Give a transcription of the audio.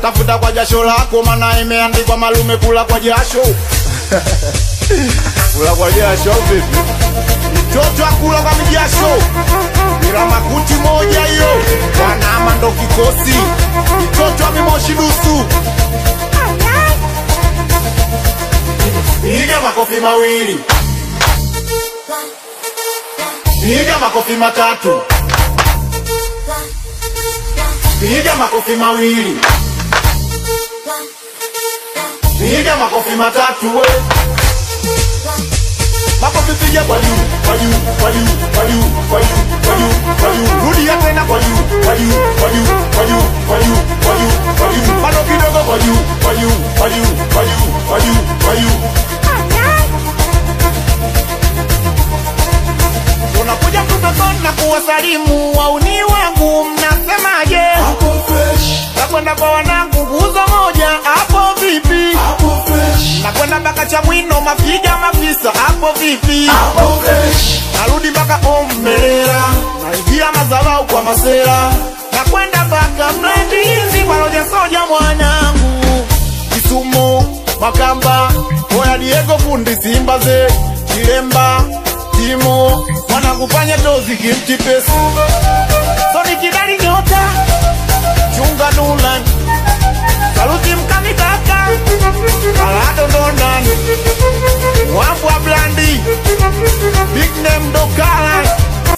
tafuta kwa jasho lako, maana imeandikwa malume kula kwa jasho. Kula kwa jasho vipi? Mtoto akula kwa jasho. Bila makuti moja hiyo. Wanama ndo kikosi. Mtoto amimoshi dusu. Piga makofi mawili. Piga makofi matatu. Piga makofi mawili. Piga makofi matatu we. Makofi piga kwa juu, kwa juu, kwa juu, kwa juu, kwa juu, kwa juu, kwa juu. Rudia tena kwa juu, kwa juu, kwa juu, kwa juu, kwa juu, kwa juu, kwa juu. Bado kidogo kwa juu, kwa juu, kwa juu, kwa juu, kwa juu, kwa juu. Unakuja kutokona na kuwasalimu wauni wangu, mnasemaje? Hapo fresh. Nakwenda kwa wanangu nguzo moja, hapo vipi? Hapo fresh. Nakwenda baka Chamwino mafiga mafisa, hapo vipi? Hapo fresh. Narudi baka Ombelera, naingia Mazabau kwa Masera. Nakwenda baka Mlandizi kwa Roja Soja mwanangu. Kisumo, Makamba, Oya Diego fundi Simbaze, Chilemba, Timo, wanakufanya tozi kimti pesa. Soni kidari nyota, chunga nula.